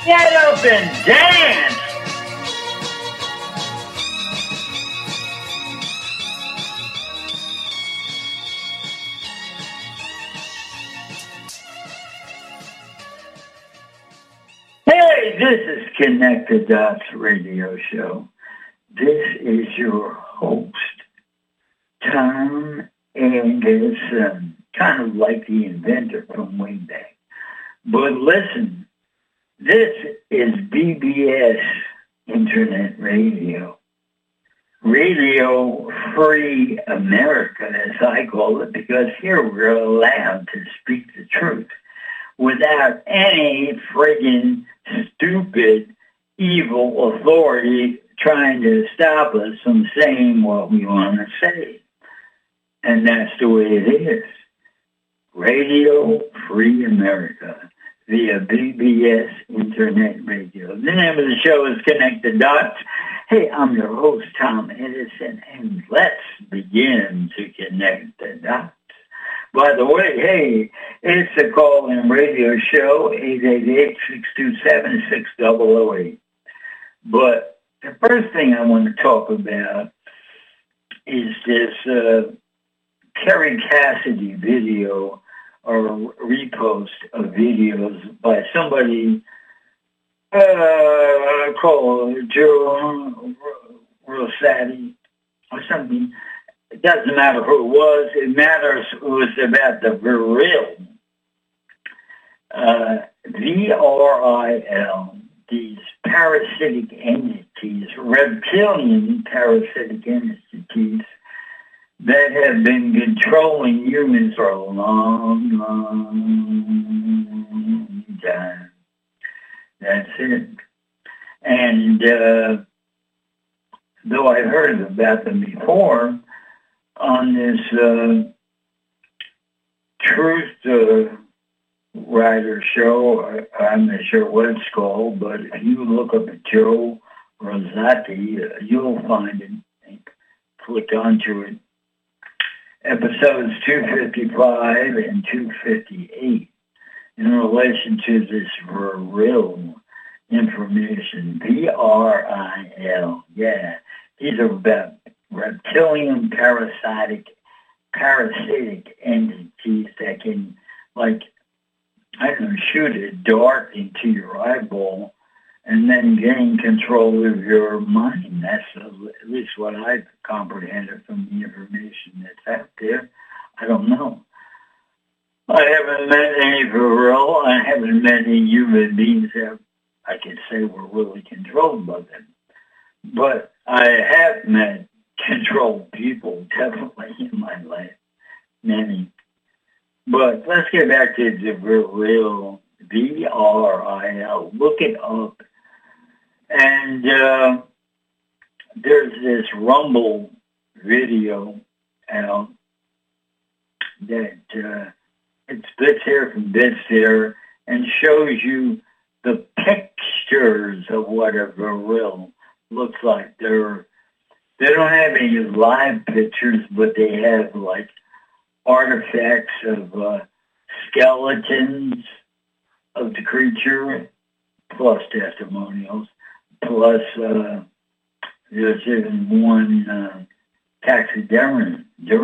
Get up and dance! Hey, this is Connect the Dots radio show. This is your host, Tom Anderson, kind of like the inventor from way back. But listen, this is BBS Internet Radio. Radio Free America, as I call it, because here we're allowed to speak the truth without any friggin' stupid, evil authority trying to stop us from saying what we want to say. And that's the way it is. Radio Free America via BBS Internet Radio. The name of the show is Connect the Dots. Hey, I'm your host, Tom Edison, and let's begin to connect the dots. By the way, hey, it's a call-in radio show, 888-627-6008. But the first thing I want to talk about is this Kerry Cassidy video or repost of videos by somebody called Joe Rosati or something. It doesn't matter who it was. It matters it was about the Vril. VRIL, these parasitic entities, reptilian parasitic entities that have been controlling humans for a long, long time. That's it. And though I've heard about them before, on this Truth Rider show, I'm not sure what it's called, but if you look up at Joe Rosati, you'll find it and click onto it. Episodes 255 and 258 in relation to this Vril information, VRIL, yeah. These are about reptilian parasitic entities that can, like, I don't know, shoot a dart into your eyeball and then gain control of your mind. That's at least what I've comprehended from the information that's out there. I don't know. I haven't met any Vril. I haven't met any human beings that I can say were really controlled by them. But I have met controlled people, definitely, in my life. Many. But let's get back to the Vril, VRIL. Look it up. And there's this Rumble video out that it's bits here from bits there and shows you the pictures of what a Vril looks like. They don't have any live pictures, but they have like artifacts of skeletons of the creature, plus testimonials, plus there's even one taxidermy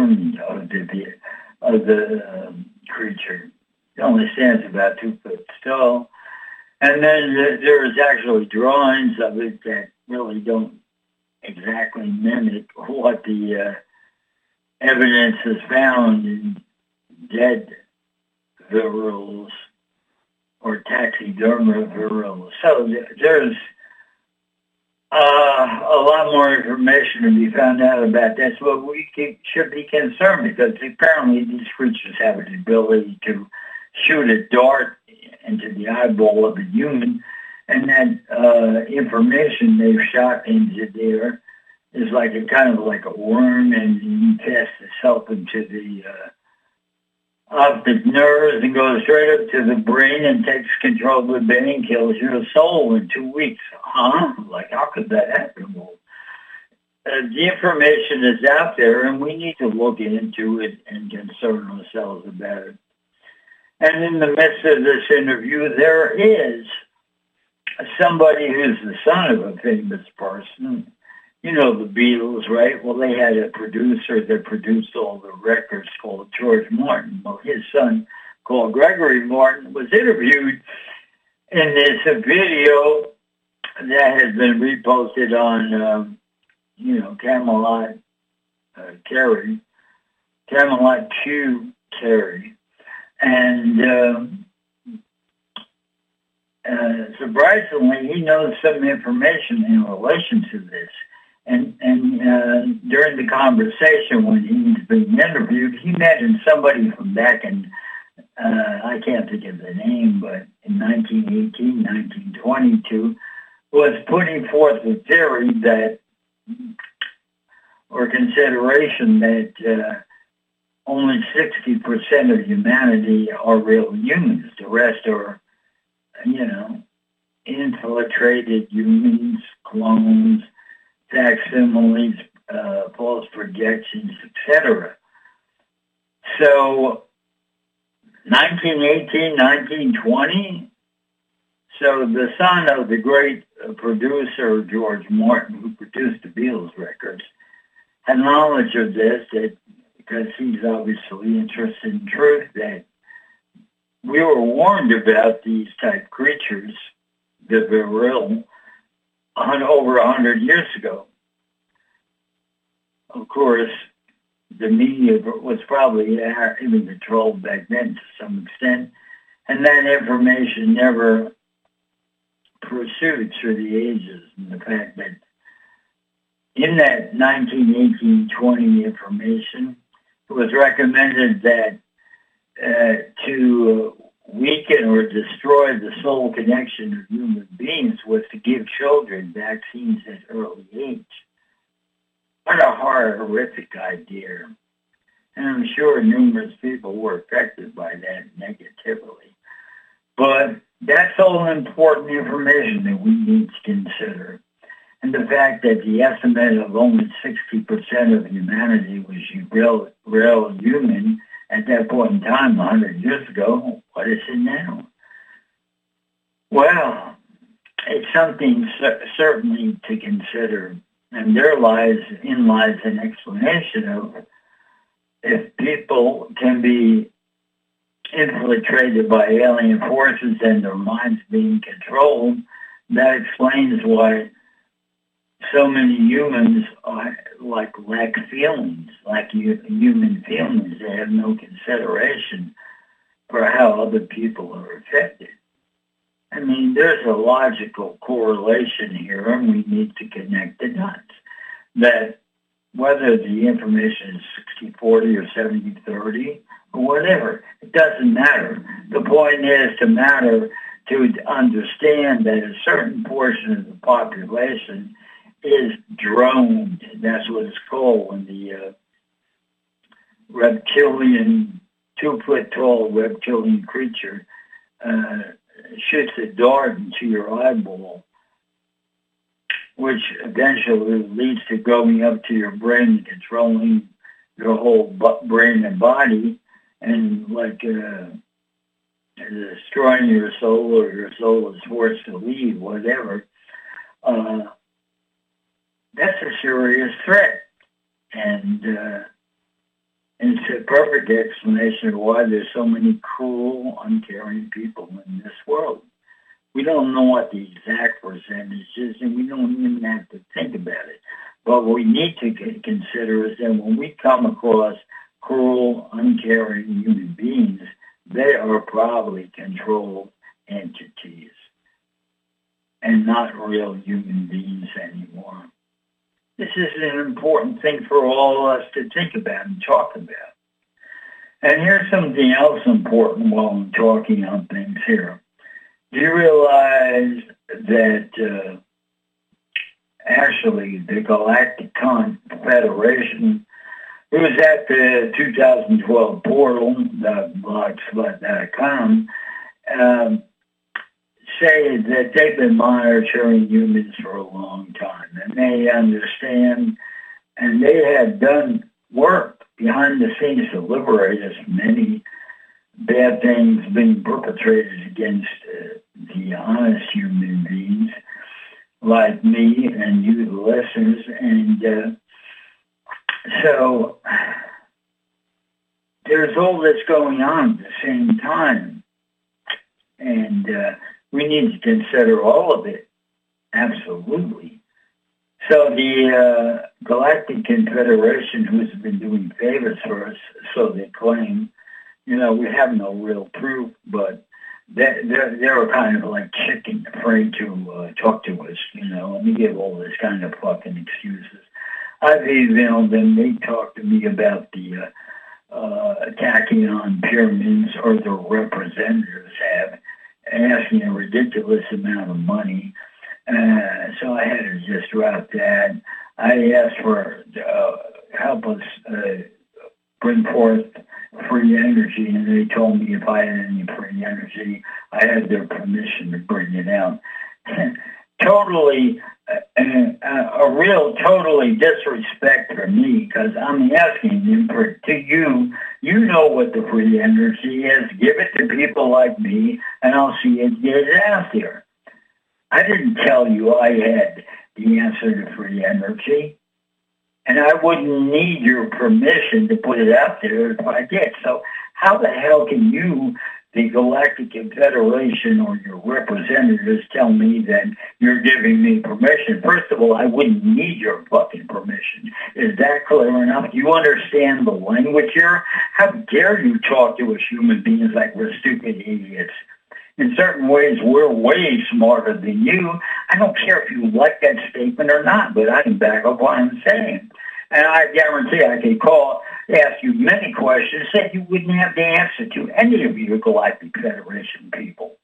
of the creature. It only stands about 2 foot tall. And then there's actually drawings of it that really don't exactly mimic what the evidence has found in dead Vrils or taxidermy Vrils. So there's a lot more information to be found out about this, but we should be concerned because apparently these creatures have an ability to shoot a dart into the eyeball of a human, and that information they've shot into there is like a kind of like a worm, and it casts itself into the optic nerves and goes straight up to the brain and takes control of the brain and kills your soul in 2 weeks. Huh? Like, how could that happen? Well, the information is out there, and we need to look into it and concern ourselves about it. And in the midst of this interview, there is somebody who's the son of a famous person. You know the Beatles, right? Well, they had a producer that produced all the records called George Martin. Well, his son, called Gregory Martin, was interviewed in this video that has been reposted on, Camelot Camelot Q Carey. And surprisingly, he knows some information in relation to this. And during the conversation when he's being interviewed, he mentioned somebody from back in, I can't think of the name, but in 1918, 1922, was putting forth the theory that, or consideration that only 60% of humanity are real humans. The rest are, infiltrated humans, clones, facsimiles, false projections, etc. So, 1918, 1920, so the son of the great producer, George Martin, who produced the Beatles records, had knowledge of this, that because he's obviously interested in truth, that we were warned about these type creatures that were real over 100 years ago. Of course, the media was probably even controlled back then to some extent, and that information never pursued through the ages. And the fact that in that 1918-20 information, it was recommended that to weaken or destroy the soul connection of human beings was to give children vaccines at early age. What a horrific idea. And I'm sure numerous people were affected by that negatively. But that's all important information that we need to consider. And the fact that the estimate of only 60% of humanity was real human at that point in time, 100 years ago, what is it now? Well, it's something certainly to consider. And there lies an explanation of if people can be infiltrated by alien forces and their minds being controlled, that explains why so many humans lack feelings, like human feelings. They have no consideration for how other people are affected. I mean, there's a logical correlation here, and we need to connect the dots. That whether the information is 60-40 or 70-30 or whatever, it doesn't matter. The point is to understand that a certain portion of the population is droned. That's what it's called when the reptilian, 2-foot-tall reptilian creature shoots a dart into your eyeball, which eventually leads to going up to your brain and controlling your whole brain and body, and destroying your soul, or your soul is forced to leave, whatever. That's a serious threat. And it's a perfect explanation of why there's so many cruel, uncaring people in this world. We don't know what the exact percentage is, and we don't even have to think about it. But what we need to consider is that when we come across cruel, uncaring human beings, they are probably controlled entities and not real human beings anymore. This is an important thing for all of us to think about and talk about. And here's something else important while I'm talking on things here. Do you realize that actually the Galactic Confederation, it was at the 2012 portal, blogspot.com, say that they've been monitoring humans for a long time, and they understand, and they have done work behind the scenes to liberate us from many bad things being perpetrated against the honest human beings like me and you, the listeners. And so there's all this going on at the same time. And we need to consider all of it. Absolutely. So the Galactic Confederation, who's been doing favors for us, so they claim, we have no real proof, but they're kind of like chicken, afraid to talk to us, and they give all this kind of fucking excuses. I've emailed them. They talk to me about the Tachyon pyramids, or their representatives have, asking a ridiculous amount of money. So I had to just drop that. I asked for help us bring forth free energy, and they told me if I had any free energy, I had their permission to bring it out. Totally, totally disrespect for me, because I'm asking you to you know what the free energy is. Give it to people like me, and I'll see it get out there. I didn't tell you I had the answer to free energy, and I wouldn't need your permission to put it out there if I did. So how the hell can you, the Galactic Confederation, or your representatives, tell me that you're giving me permission? First of all, I wouldn't need your fucking permission. Is that clear enough? Do you understand the language here? How dare you talk to us human beings like we're stupid idiots? In certain ways, we're way smarter than you. I don't care if you like that statement or not, but I can back up what I'm saying. And I guarantee I can ask you many questions that you wouldn't have the answer to, any of you Galactic Federation people.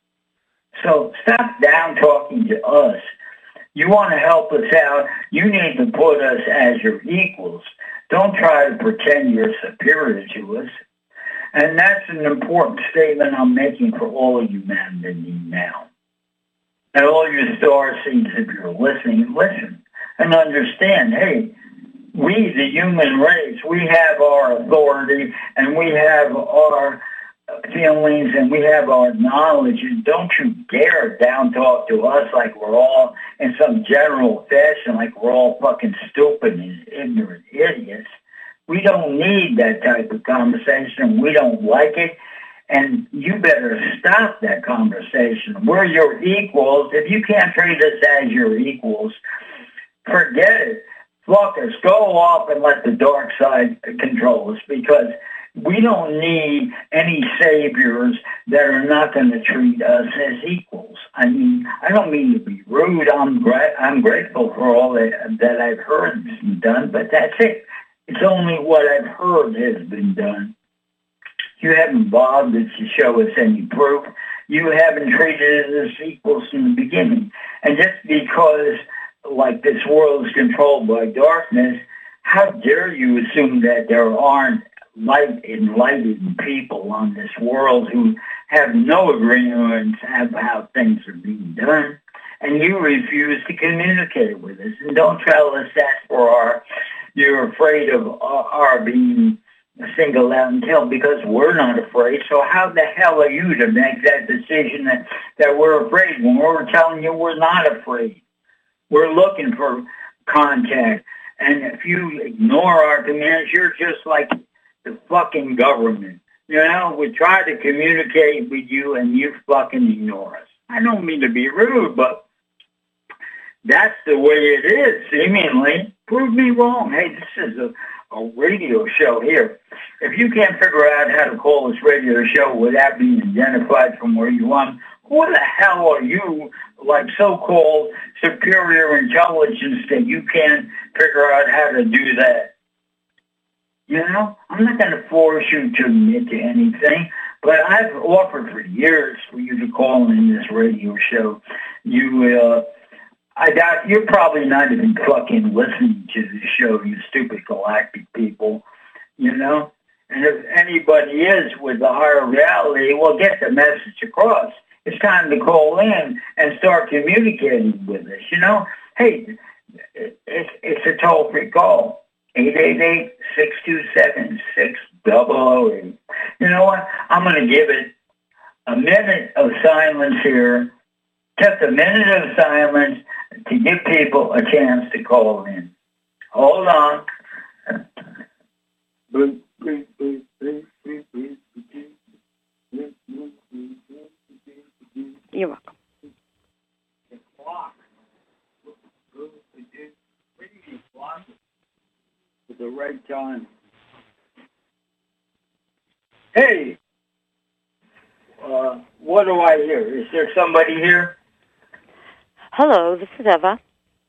So stop down talking to us. You want to help us out, you need to put us as your equals. Don't try to pretend you're superior to us. And that's an important statement I'm making for all of humanity now. And all you star seeds, if you're listening, listen and understand, hey, we, the human race, we have our authority, and we have our feelings, and we have our knowledge. And don't you dare down talk to us like we're all, in some general fashion, like we're all fucking stupid and ignorant idiots. We don't need that type of conversation. We don't like it. And you better stop that conversation. We're your equals. If you can't treat us as your equals, forget it. Fuck us. Go off and let the dark side control us, because we don't need any saviors that are not going to treat us as equals. I mean, I don't mean to be rude. I'm grateful for all that I've heard has been done, but that's it. It's only what I've heard has been done. You haven't bothered to show us any proof. You haven't treated us as equals in the beginning. And just because, like, this world is controlled by darkness, how dare you assume that there aren't enlightened people on this world who have no agreement of how things are being done, and you refuse to communicate with us. And don't tell us that you're afraid of our being singled out and killed, because we're not afraid. So how the hell are you to make that decision that we're afraid when we're telling you we're not afraid? We're looking for contact. And if you ignore our commands, you're just like the fucking government. We try to communicate with you and you fucking ignore us. I don't mean to be rude, but that's the way it is, seemingly. Prove me wrong. Hey, this is a radio show here. If you can't figure out how to call this radio show without being identified from where you are, who the hell are you, like so-called superior intelligence, that you can't figure out how to do that? I'm not going to force you to admit to anything, but I've offered for years for you to call in this radio show. I doubt you're probably not even fucking listening to the show, you stupid galactic people, And if anybody is with the higher reality, well, get the message across. It's time to call in and start communicating with us, Hey, it's a toll-free call, 888-627-6008. You know what? I'm going to give it a minute of silence here kept a minute of silence to give people a chance to call in. Hold on. You're welcome. At the right time. Hey, what do I hear? Is there somebody here? Hello, this is Eva.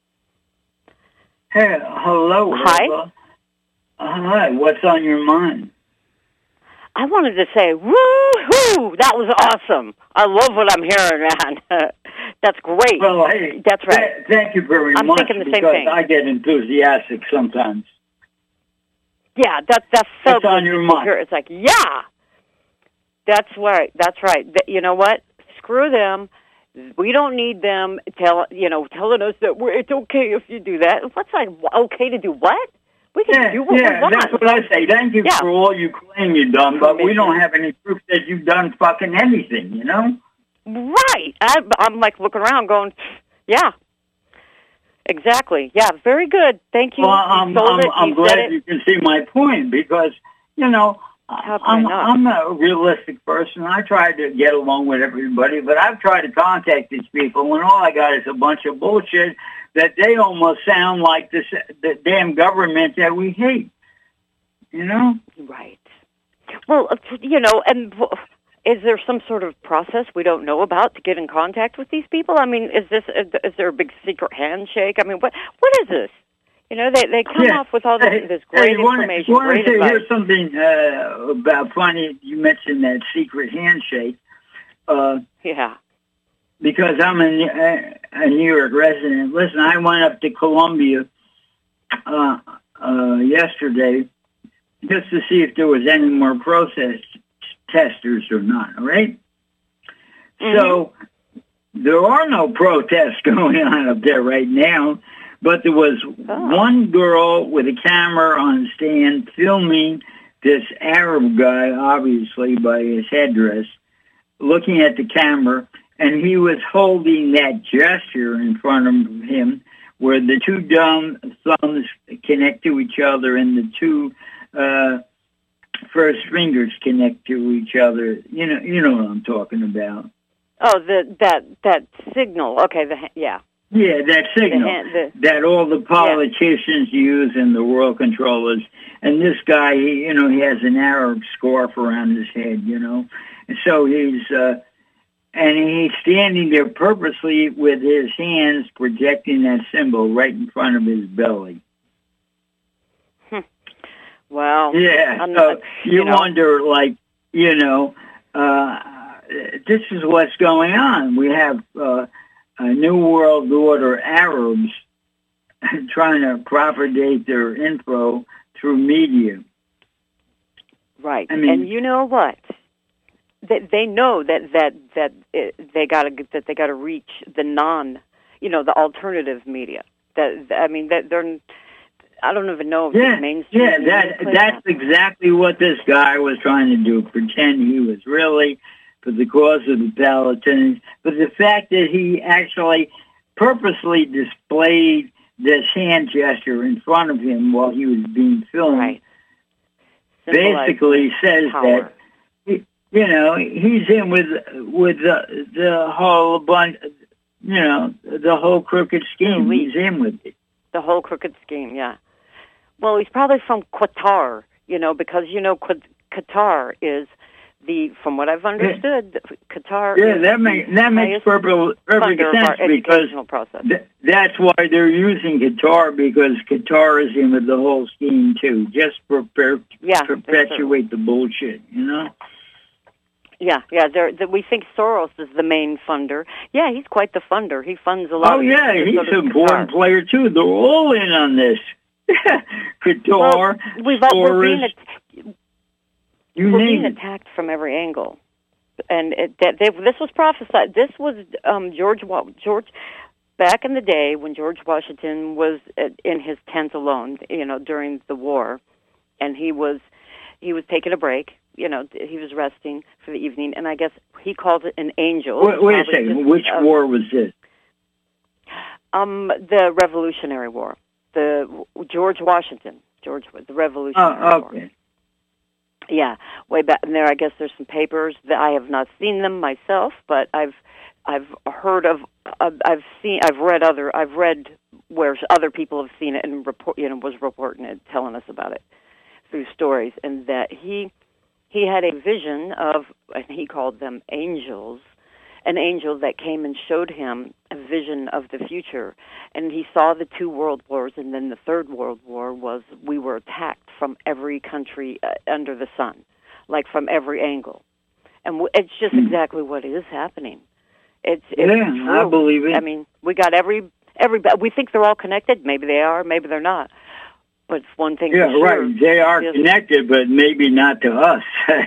Hey, hello, Hi. Eva. Hi, what's on your mind? I wanted to say, woo-hoo! That was awesome. I love what I'm hearing, man. That's great. Well, hey, that's right. Thank you very I'm much. thinking the same because thing. I get enthusiastic sometimes. Yeah, that's so What's on your mind? It's like, yeah, that's right. That's right. You know what? Screw them. We don't need them telling us that it's okay if you do that. What's like okay to do what? We can do what we want. That's what I say. Thank you for all you claim you've done, but we don't have any proof that you've done fucking anything, you know? Right. I'm like looking around going, yeah, exactly. Yeah, very good. Thank you. Well, I'm glad you can see my point because, I'm a realistic person. I try to get along with everybody, but I've tried to contact these people, and all I got is a bunch of bullshit that they almost sound like the damn government that we hate. You know? Right. Well, and is there some sort of process we don't know about to get in contact with these people? I mean, is there a big secret handshake? I mean, what is this? They come off with all this great information. You want to hear something about funny? You mentioned that secret handshake. Yeah. Because I'm a New York resident. Listen, I went up to Columbia yesterday just to see if there was any more protesters or not, all right? Mm-hmm. So there are no protests going on up there right now. But there was one girl with a camera on stand filming this Arab guy, obviously by his headdress, looking at the camera, and he was holding that gesture in front of him where the two thumbs connect to each other and the two first fingers connect to each other. You know what I'm talking about. Oh, that signal. Okay, yeah. Yeah, that signal that all the politicians use and the world controllers. And this guy, he has an Arab scarf around his head, and so he's standing there purposely with his hands projecting that symbol right in front of his belly. Wow. Yeah, so you wonder, this is what's going on. We have New World Order Arabs trying to propagate their info through media. Right. I mean, and you know what? They know that they got to reach the the alternative media. I don't even know if it's mainstream. Yeah, that's exactly what this guy was trying to do. Pretend he was really for the cause of the Palestinians. But the fact that he actually purposely displayed this hand gesture in front of him while he was being filmed basically says power. That, he's in with the whole bunch, the whole crooked scheme. He's in with it. The whole crooked scheme, yeah. Well, he's probably from Qatar, because, Qatar is from what I've understood, Qatar. Yeah, that makes perfect sense because that's why they're using Qatar, because Qatar is in with the whole scheme too, just perpetuate the bullshit, Yeah. We think Soros is the main funder. Yeah, he's quite the funder. He funds a lot. Oh yeah, he's an important player too. They're all in on this. Qatar, Soros. We're being attacked from every angle, and this was prophesied. This was George back in the day when George Washington was in his tent alone, during the war, and he was taking a break, he was resting for the evening, and I guess he called it an angel. Wait a second. Which war was this? The Revolutionary War. The George Washington. The Revolutionary War. Yeah, way back in there. I guess there's some papers that I have not seen them myself, but I've heard of. I've read where other people have seen it and was reporting it, telling us about it through stories, and that he had a vision of, and he called them angels, an angel that came and showed him a vision of the future. And he saw the 2 world wars, and then the 3rd World War was we were attacked from every country under the sun, like from every angle. And it's just exactly what is happening. It's true. I believe it. I mean, we got everybody. We think they're all connected. Maybe they are, maybe they're not. But one thing for sure, right. They are connected, but maybe not to us.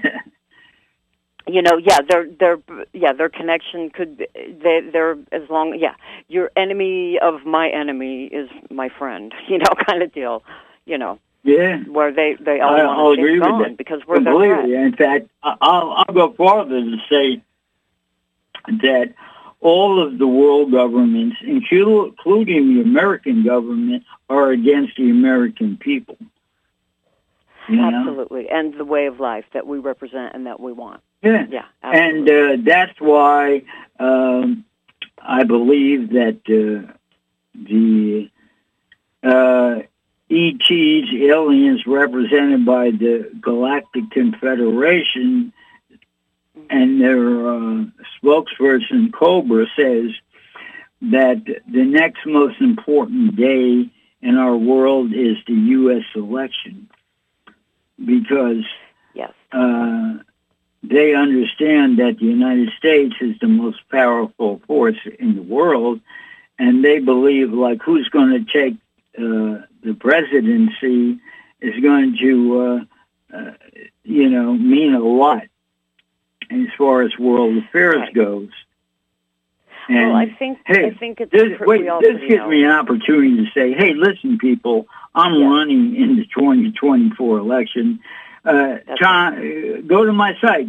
Their connection could be, they're as long, your enemy of my enemy is my friend, kind of deal, Yeah. where they all want to take on because we're completely. their In fact, I'll go farther to say that all of the world governments, including the American government, are against the American people. Absolutely, and the way of life that we represent and that we want. Yeah, absolutely. And that's why I believe that the ETs, aliens represented by the Galactic Confederation, and their spokesperson, Cobra, says that the next most important day in our world is the U.S. election, because they understand that the United States is the most powerful force in the world, and they believe, like, who's going to take the presidency is going to, mean a lot as far as world affairs goes. And, well, I think it's this gives me an opportunity to say, hey, listen, people, I'm running in the 2024 election. Go to my site,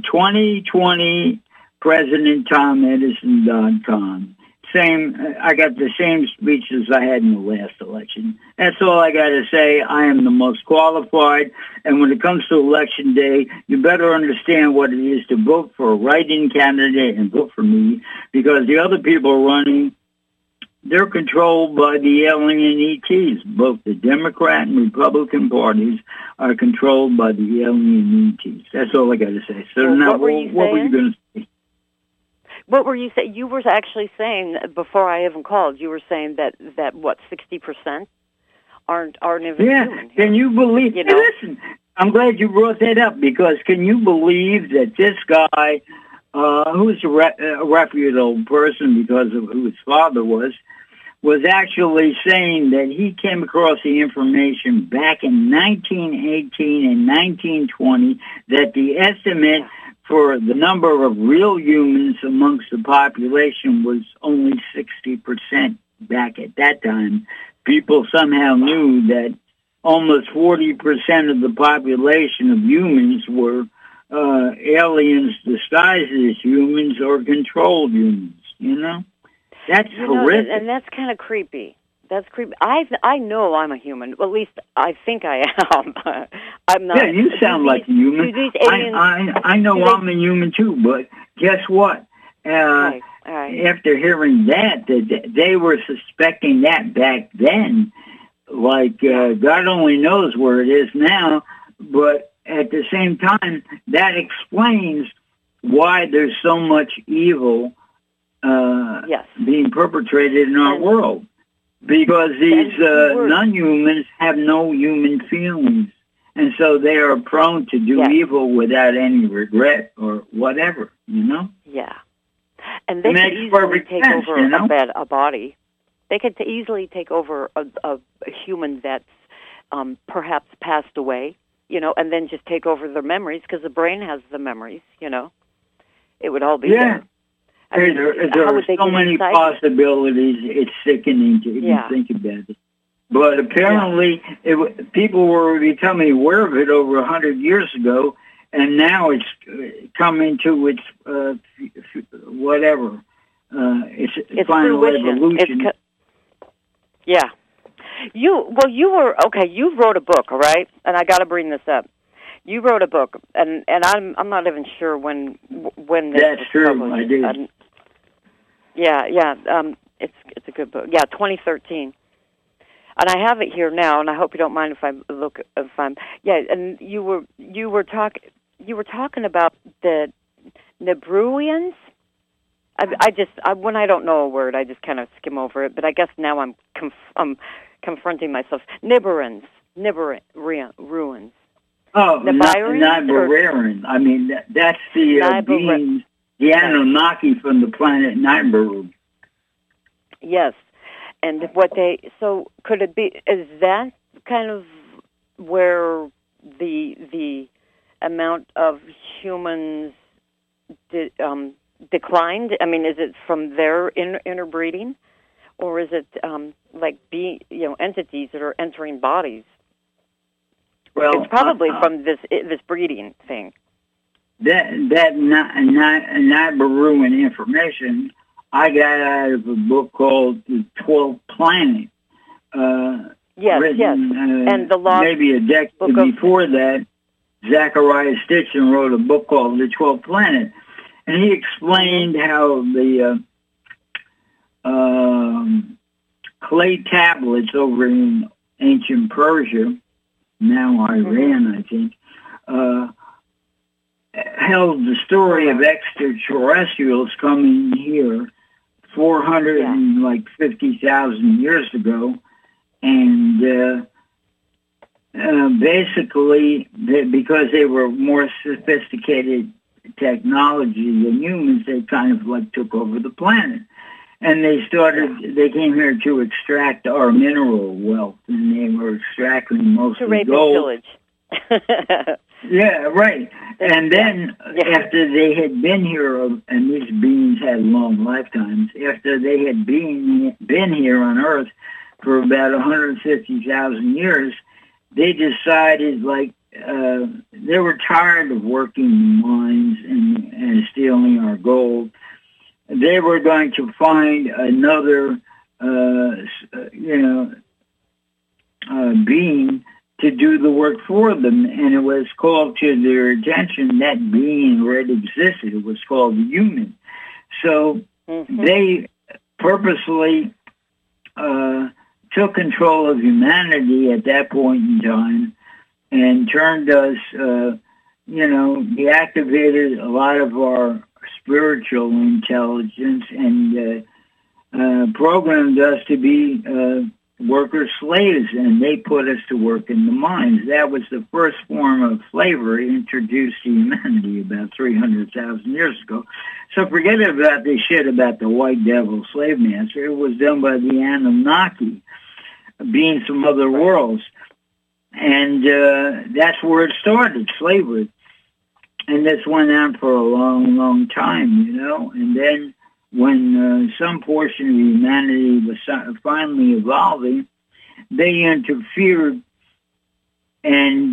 2020presidentTomEdison.com. I got the same speeches I had in the last election. That's all I got to say. I am the most qualified. And when it comes to election day, you better understand what it is to vote for a write-in candidate and vote for me, because the other people running, they're controlled by the alien ETs. Both the Democrat and Republican parties are controlled by the alien ETs. That's all I got to say. So well, now, what were you going to say? What were you saying? You were actually saying, before I even called, you were saying that 60% aren't even human. Can you believe? Hey, listen, I'm glad you brought that up, because can you believe that this guy, who's a reputable person because of who his father was actually saying that he came across the information back in 1918 and 1920 that the estimate for the number of real humans amongst the population was only 60% back at that time. People somehow knew that almost 40% of the population of humans were aliens disguised as humans or controlled humans, That's horrific. And that's kind of creepy. That's creepy. I know I'm a human. Well, at least I think I am. I'm not. Yeah, you sound like a human. I know I'm a human too, but guess what? Right. After hearing that they were suspecting that back then. Like, God only knows where it is now, but at the same time, that explains why there's so much evil being perpetrated in our world. Because these non-humans have no human feelings, and so they are prone to do evil without any regret or whatever, Yeah. And they could easily take over a body. They could easily take over a human that's perhaps passed away, and then just take over their memories, because the brain has the memories, It would all be there. There are so many possibilities. It's sickening to even think about it. But apparently, people were becoming aware of it over 100 years ago, and now it's coming to its whatever. It's final fruition. evolution. Yeah. You wrote a book, all right? And I got to bring this up. You wrote a book, and I'm not even sure when this That's was true. published. I did. It's a good book. Yeah, 2013. And I have it here now, and I hope you don't mind if I look if I'm and you were talking about the Nibruians. When I don't know a word, I just kind of skim over it. But I guess now I'm confronting myself. Nibiruans. Oh, Nibiruan. I mean, that's the beings, the Anunnaki from the planet Nibiru. Yes, and could it be? Is that kind of where the amount of humans declined? I mean, is it from their interbreeding, or is it entities that are entering bodies? Well, it's probably from this breeding thing. That Nibiruan information I got out of a book called The 12th Planet. Written, and the law. Maybe a decade before that, Zachariah Stitchin wrote a book called The 12th Planet, and he explained how the clay tablets over in ancient Persia, now Iran, I think, held the story of extraterrestrials coming here 450,000 years ago, and basically, because they were more sophisticated technology than humans, they kind of took over the planet. And they came here to extract our mineral wealth, and they were extracting mostly gold. Yeah, right. And then after they had been here, and these beings had long lifetimes, after they had been here on Earth for about 150,000 years, they decided they were tired of working in mines and stealing our gold. They were going to find another, being to do the work for them, and it was called to their attention that being already existed. It was called human. So they purposely took control of humanity at that point in time and turned us, deactivated a lot of our spiritual intelligence and programmed us to be worker slaves, and they put us to work in the mines. That was the first form of slavery introduced to humanity about 300,000 years ago. So forget about this shit about the white devil slave master. It was done by the Anunnaki, beings from other worlds. And that's where it started, slavery. And this went on for a long, long time, And then when some portion of humanity was finally evolving, they interfered and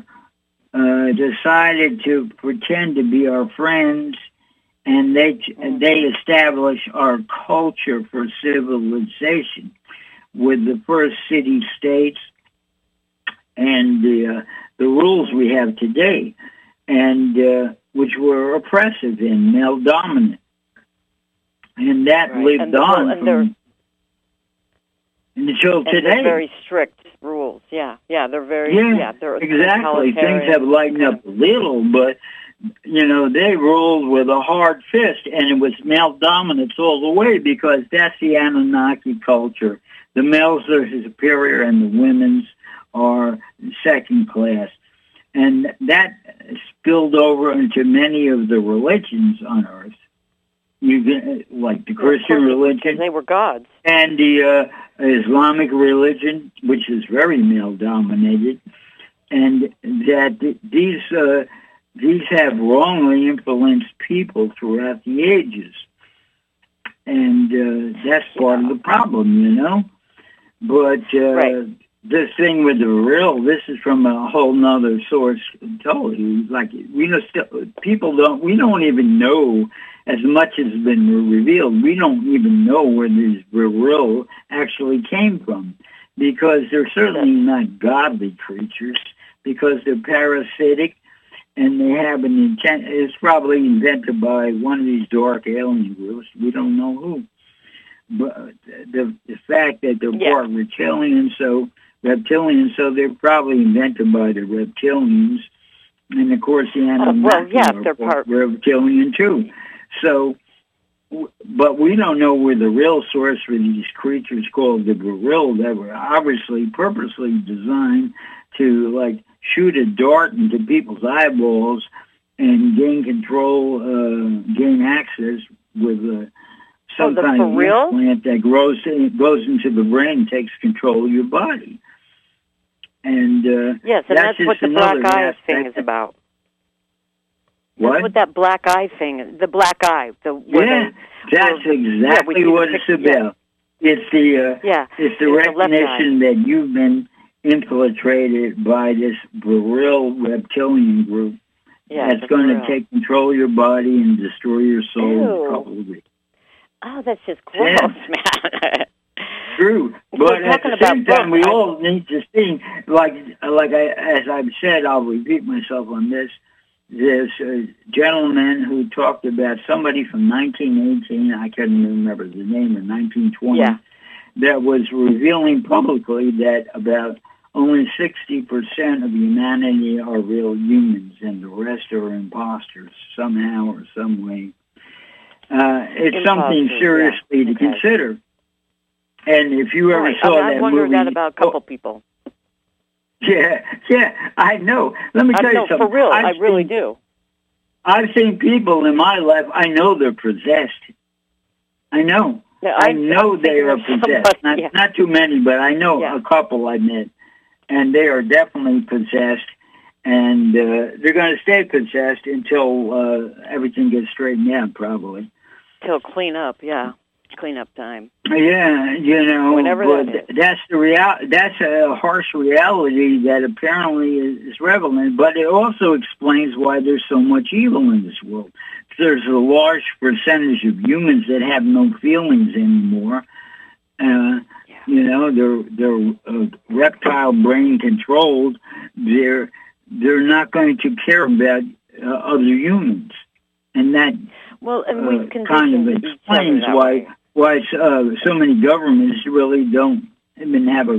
decided to pretend to be our friends, and they established our culture for civilization with the first city-states and the rules we have today, and which were oppressive and male-dominant. And that lived on until today. They're very strict rules. Yeah, they're very they're exactly. Things have lightened up a little, but they ruled with a hard fist, and it was male dominance all the way because that's the Anunnaki culture. The males are superior, and the women's are second class, and that spilled over into many of the religions on Earth. Like the Christian religion. They were gods. And the Islamic religion, which is very male-dominated. And that these have wrongly influenced people throughout the ages. And that's part of the problem, But this thing with the real, this is from a whole nother source totally. Like, we don't even know, as much has been revealed, we don't even know where these real actually came from, because they're certainly not godly creatures, because they're parasitic, and they have an intent. It's probably invented by one of these dark alien groups. We don't know who. But the fact that they're part reptilian, so they're probably invented by the reptilians. And of course, the Anunnaki they're part reptilian too. So, but we don't know where the real source for these creatures called the Vril that were obviously purposely designed to, like, shoot a dart into people's eyeballs and gain control, gain access with some kind of implant that goes into the brain and takes control of your body. And yes, and that's what the black eye thing is about. What? That's what that black eye thing, the black eye. That's exactly what it's about. Yeah. It's the recognition that you've been infiltrated by this Vril reptilian group that's going to take control of your body and destroy your soul in a couple of weeks. Oh, that's just gross, man. True, but at the same time, we all need to see, as I've said, I'll repeat myself on this. There's a gentleman who talked about somebody from 1918, I can't remember the name, or 1920, that was revealing publicly that about only 60% of humanity are real humans, and the rest are imposters somehow or some way. It's something seriously to consider. And if you ever saw that movie... I wondered that about a couple people. Yeah, I know. Let me tell you something. For real, I really do. I've seen people in my life, I know they're possessed. I know. Yeah, I know they are possessed. Not too many, but I know a couple I met. And they are definitely possessed. And they're going to stay possessed until everything gets straightened out, probably. Till cleanup time. Yeah, whenever that is. That's a harsh reality that apparently is relevant, but it also explains why there's so much evil in this world. There's a large percentage of humans that have no feelings anymore. They're reptile brain controlled. They're not going to care about other humans, and that kind of explains why so many governments really don't even have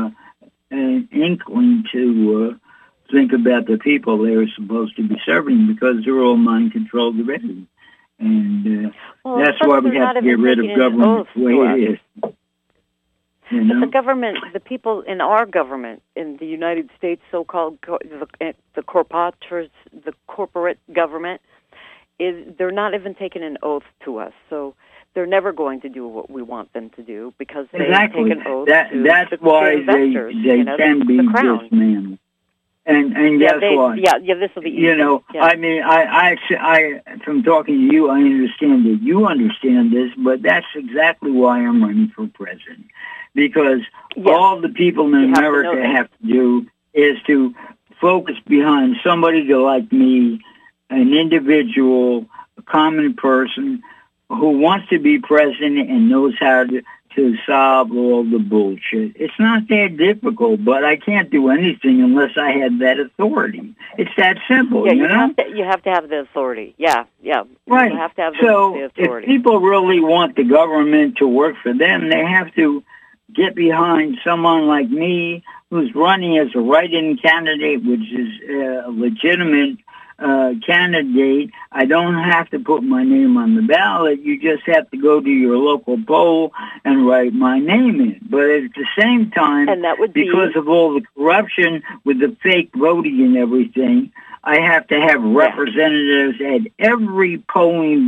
an inkling to think about the people they're supposed to be serving, because they're all mind controlled already, and that's why we have to get rid of government the way it is. But the government, the people in our government, in the United States, so-called the corporate government, they're not even taking an oath to us. So they're never going to do what we want them to do, because they take an oath that's why investors, they can be dismantled. And guess what? This will be easy. I mean, I from talking to you, I understand that you understand this, but that's exactly why I'm running for president. Because all the people in America have to do is to focus behind somebody like me, an individual, a common person who wants to be president and knows how to solve all the bullshit. It's not that difficult, but I can't do anything unless I have that authority. It's that simple, you have to have the authority. Yeah. Right. You have to have the authority. If people really want the government to work for them, they have to get behind someone like me who's running as a write-in candidate, which is a legitimate candidate. I don't have to put my name on the ballot. You just have to go to your local poll and write my name in. But at the same time, and that would because of all the corruption with the fake voting and everything, I have to have representatives at every polling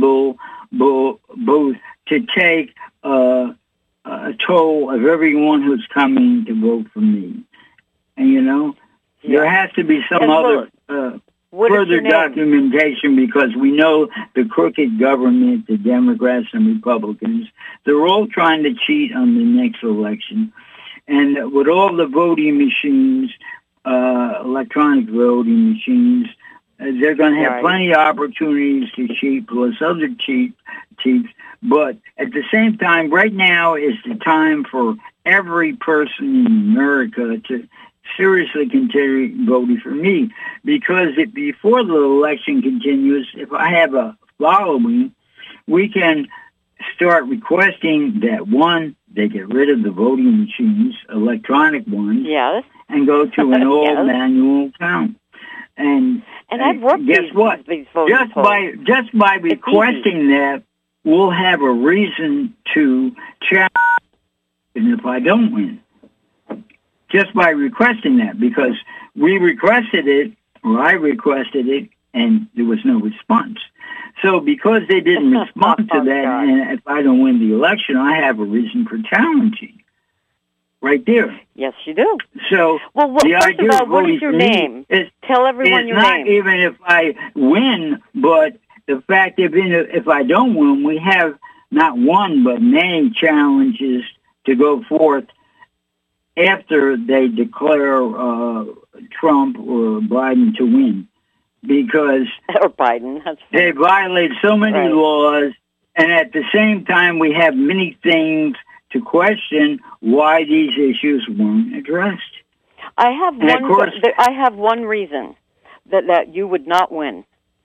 booth to take a toll of everyone who's coming to vote for me. And, there has to be some other further documentation, because we know the crooked government, the Democrats and Republicans, they're all trying to cheat on the next election. And with all the voting machines, electronic voting machines, they're going to have plenty of opportunities to cheat, plus other cheats. But at the same time, right now is the time for every person in America to seriously consider voting for me. Because before the election continues, if I have a following, we can start requesting that, one, they get rid of the voting machines, electronic ones, yes, and go to an old manual count. And I've worked guess what? These just by requesting that, we'll have a reason to challenge if I don't win. Just by requesting that, because we requested it, or I requested it, and there was no response. So because they didn't respond to that, and if I don't win the election, I have a reason for challenging. Right there. Yes, you do. So, well, first of all, what is your name? Tell everyone your name. It's not even if I win, but the fact that if I don't win, we have not one but many challenges to go forth after they declare Trump or Biden to win. Because or Biden, they violate so many laws, and at the same time, we have many things to question why these issues weren't addressed. I have one reason that you would not win.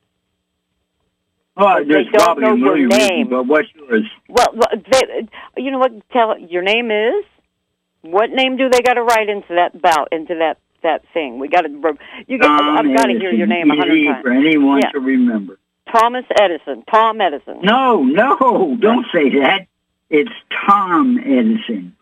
Oh, there's probably a million reasons, but what's yours? Well, you know what? Tell your name is. What name do they got to write into that thing? We got to. I've got to hear your name 100 times for anyone to remember. Thomas Edison. Tom Edison. No, don't say that. It's Tom Edison.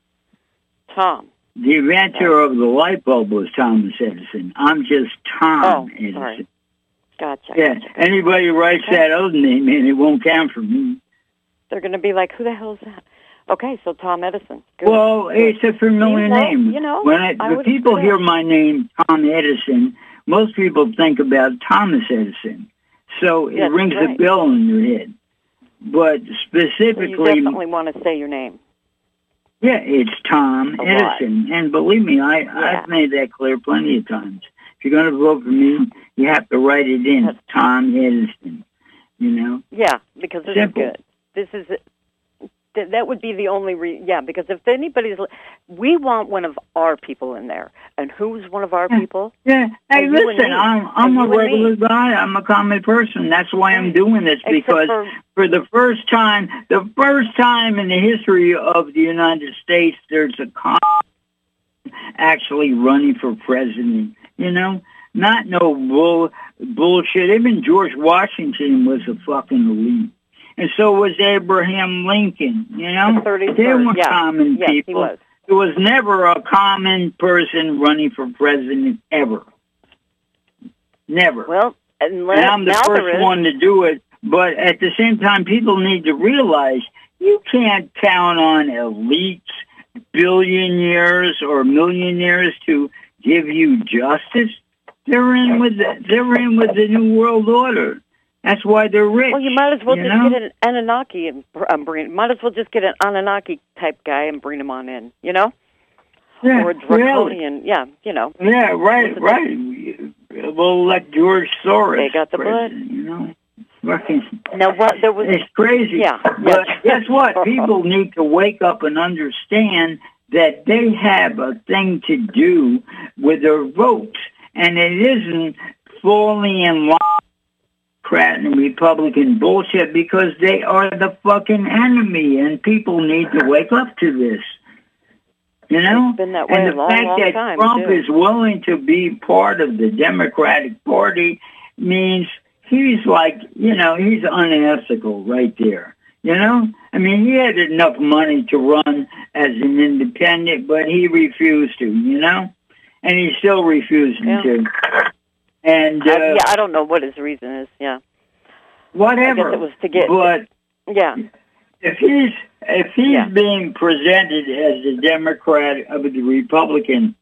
Tom. The inventor of the light bulb was Thomas Edison. I'm just Tom Edison. Sorry. Gotcha. Yeah, anybody writes that other name in, it won't count for me. They're going to be like, who the hell is that? Okay, so Tom Edison. Good. Well, it's a familiar name. You know, when people hear my name, Tom Edison, most people think about Thomas Edison. So it rings a bell in your head. But specifically... So you definitely want to say your name. Yeah, it's Tom Edison. And believe me, I've made that clear plenty of times. If you're going to vote for me, you have to write it in. That's Tom Edison, you know? Yeah, because this is good. This is... That would be the only because if anybody's... We want one of our people in there. And who's one of our people? Yeah. Hey, listen, I'm a regular guy. I'm a common person. That's why I'm doing this, because for the first time in the history of the United States, there's a common actually running for president, you know? Not no bullshit. Even George Washington was a fucking elite. And so was Abraham Lincoln, you know? They were common people. There was never a common person running for president ever. Never. Well, and I'm the first one to do it. But at the same time, people need to realize you can't count on elites, billionaires, or millionaires to give you justice. They're in with the New World Order. That's why they're rich. Well, you might as well just get an Anunnaki and bring. Might as well just get an Anunnaki type guy and bring him on in. You know, or a draconian. Yeah, you know. Yeah, right. We'll let George Soros. They got the blood. You know. Now what? There was. It's crazy. Yeah. But guess what? People need to wake up and understand that they have a thing to do with their votes, and it isn't falling in line. Democrat and Republican bullshit, because they are the fucking enemy, and people need to wake up to this. You know? It's been that way and the fact that Trump is willing to be part of the Democratic Party means he's like, you know, he's unethical right there. You know? I mean, he had enough money to run as an independent, but he refused to, you know? And he's still refusing to. And I don't know what his reason is. Yeah, whatever. I guess it was to get. But if he's Yeah. being presented as the Democrat of the Republican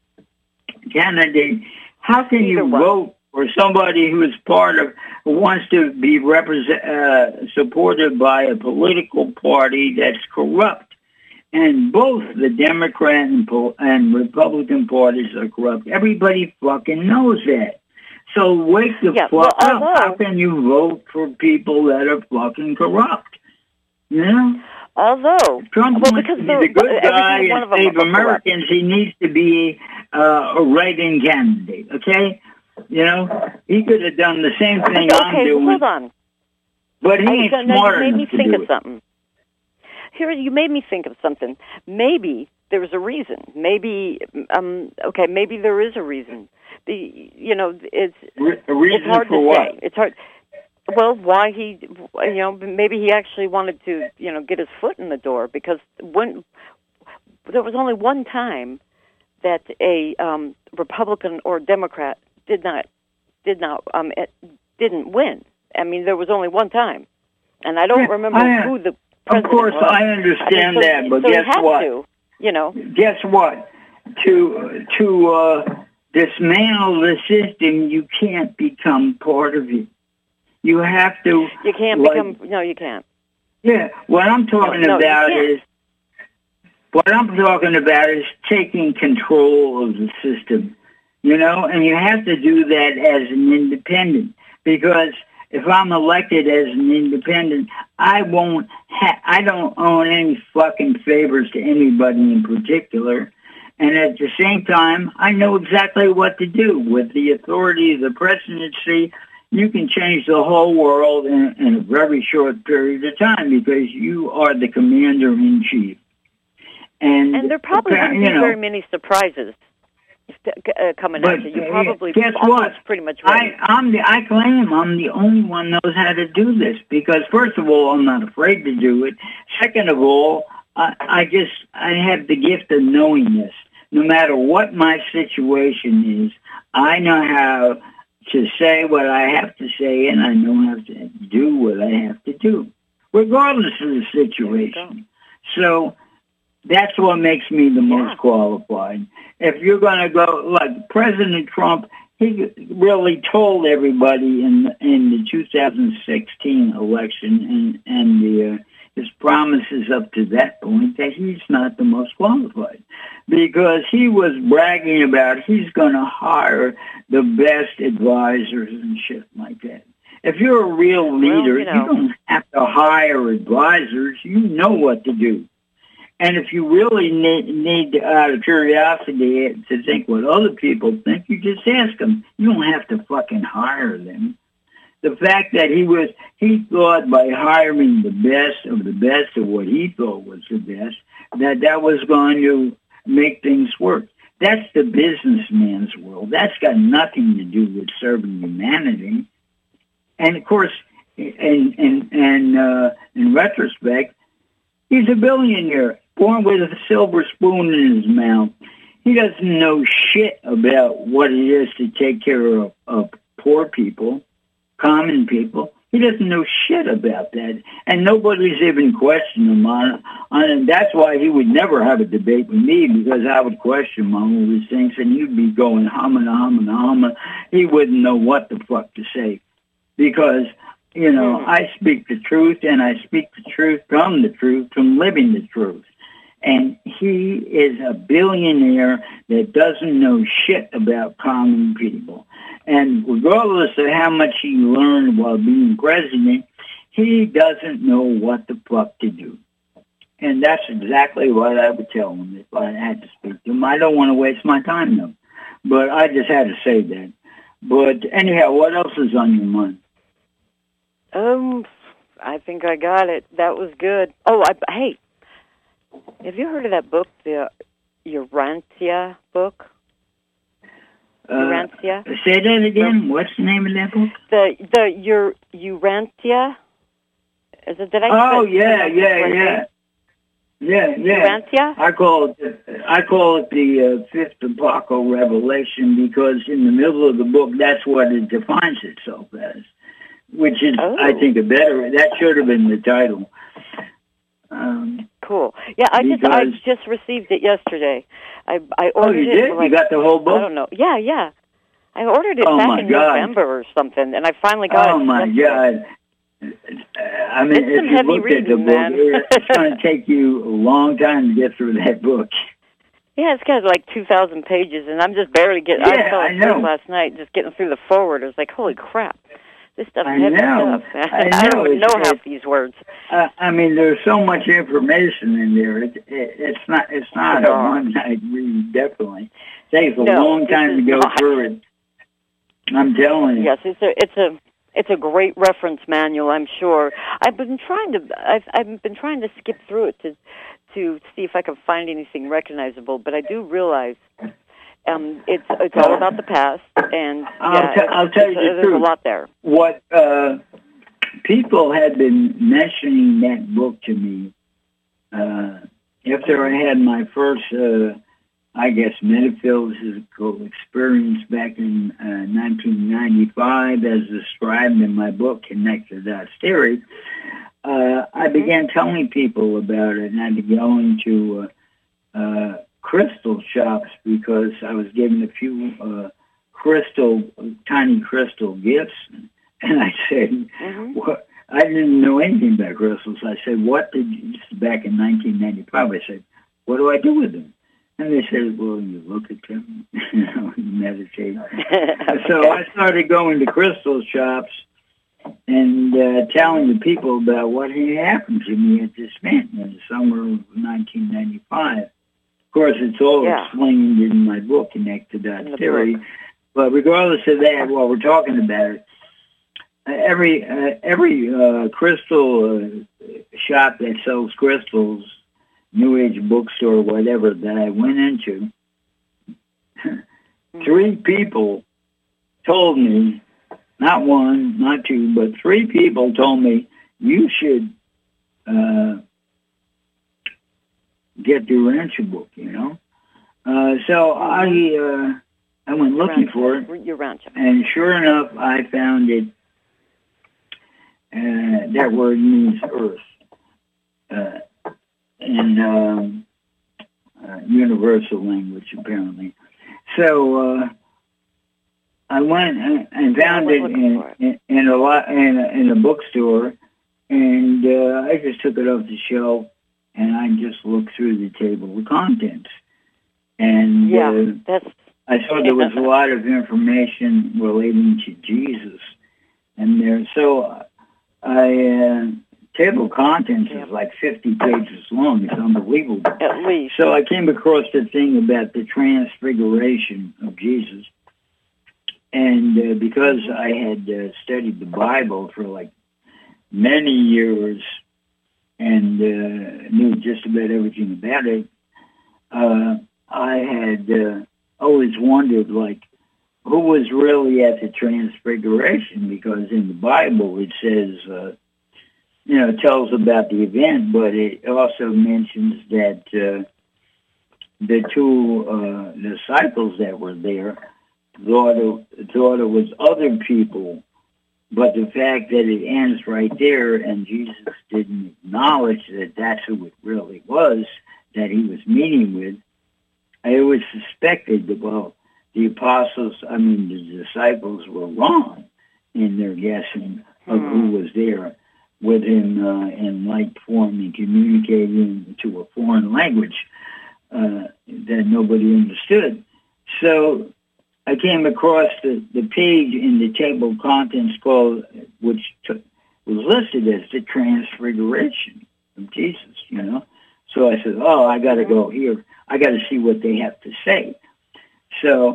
candidate, how can you vote for somebody who wants to be supported by a political party that's corrupt? And both the Democrat and Republican parties are corrupt. Everybody fucking knows that. So wake the fuck up. How can you vote for people that are fucking corrupt? You know? Although, Trump wants to be the good guy and save Americans, he needs to be a write-in candidate, okay? You know? He could have done the same thing I'm doing. Hold on. But he ain't smart enough to do it. You made me think of something. Here, you made me think of something. Maybe there's a reason. Maybe, maybe there is a reason. It's hard to say. It's hard. Well, why he, maybe he actually wanted to, get his foot in the door, because there was only one time that a Republican or Democrat didn't win. I mean, there was only one time, and I don't remember who the president Of course, was. I understand that, but guess what? Guess what? To dismantle the system, you can't become part of it. You have to. You can't become. No, you can't. Yeah, what I'm talking about is taking control of the system. And you have to do that as an independent, because if I'm elected as an independent, I don't owe any fucking favors to anybody in particular. And at the same time, I know exactly what to do. With the authority of the presidency, you can change the whole world in a very short period of time, because you are the commander-in-chief. And there probably won't be very many surprises coming at you. You probably guess what? Pretty much ready. I claim I'm the only one knows how to do this, because first of all, I'm not afraid to do it. Second of all, I have the gift of knowing this. No matter what my situation is, I know how to say what I have to say, and I know how to do what I have to do, regardless of the situation. So that's what makes me the most qualified. If you're going to go like President Trump, he really told everybody in the 2016 election and his promises up to that point that he's not the most qualified, because he was bragging about he's going to hire the best advisors and shit like that. If you're a real leader, you don't have to hire advisors. You know what to do. And if you really need out of curiosity to think what other people think, you just ask them. You don't have to fucking hire them. The fact that he thought by hiring the best of what he thought was the best, that was going to make things work. That's the businessman's world. That's got nothing to do with serving humanity. And of course, in retrospect, he's a billionaire, born with a silver spoon in his mouth. He doesn't know shit about what it is to take care of poor people, common people. He doesn't know shit about that. And nobody's even questioned him on it. And that's why he would never have a debate with me, because I would question him on all these things, and he'd be going hum. He wouldn't know what the fuck to say. Because, I speak the truth, and I speak the truth, from living the truth. And he is a billionaire that doesn't know shit about common people. And regardless of how much he learned while being president, he doesn't know what the fuck to do. And that's exactly what I would tell him if I had to speak to him. I don't want to waste my time, though. But I just had to say that. But anyhow, what else is on your mind? I think I got it. That was good. Oh, hey, have you heard of that book, the Urantia book? Urantia? Say that again. What's the name of that book? The Urantia. Is it? Did I? Oh yeah. Urantia? I call it the fifth epochal revelation, because in the middle of the book, that's what it defines itself as, which is, I think, that should have been the title. Cool. Yeah, I just received it yesterday. I ordered it. Oh, you did? You got the whole book? I don't know. Yeah. I ordered it back in November or something, and I finally got it. Oh, my God. I mean, It's if some you heavy looked at the reading, book, man. it's going to take you a long time to get through that book. Yeah, it's got like 2,000 pages, and I'm just barely getting. Yeah, I fell I asleep know. last night just getting through the forward. I was like, holy crap, this stuff's I heavy know. stuff. I I don't know. even know It's- half these words. I mean, there's so much information in there. It's not a one-night read. Definitely, it takes a long time to go through it. I'm telling you. Yes, it's a great reference manual, I'm sure. I've been trying to skip through it to see if I can find anything recognizable, but I do realize it's all about the past, and I'll tell you the there's truth. a lot there. What people had been mentioning that book to me after I had my first, I guess, metaphysical experience back in 1995, as described in my book, Connected Dots Theory. I began telling people about it, and I'd be going to crystal shops because I was given a few tiny crystal gifts. And I said, "What?" I didn't know anything about crystals. I said, "What did you?" This is back in 1995. I said, "What do I do with them?" And they said, "Well, you look at them, you meditate." So I started going to crystal shops and telling the people about what had happened to me at this event in the summer of 1995. Of course, it's all explained in my book, Connected Dots Theory. But regardless of that, while we're talking about it, every crystal shop that sells crystals, New Age bookstore, whatever, that I went into, 3 people told me, not one, not 2, but 3 people told me, you should get the Urantia book, you know. So I went looking for it, and sure enough, I found it. That word means earth in universal language, apparently. So I went and found it in a bookstore, and I just took it off the shelf, and I just looked through the table of contents. And I saw there was a lot of information relating to Jesus in there. So table of contents is like 50 pages long. It's unbelievable. At least. So I came across the thing about the transfiguration of Jesus. And because I had studied the Bible for like many years and knew just about everything about it, I had always wondered, like, who was really at the transfiguration? Because in the Bible it says, it tells about the event, but it also mentions that the 2 disciples that were there thought it was other people. But the fact that it ends right there and Jesus didn't acknowledge that that's who it really was that he was meeting with, I always suspected that, well, the disciples were wrong in their guessing of who was there with him in light form and communicating to a foreign language that nobody understood. So I came across the page in the table of contents which was listed as the Transfiguration of Jesus, So I said, I got to go here. I got to see what they have to say. So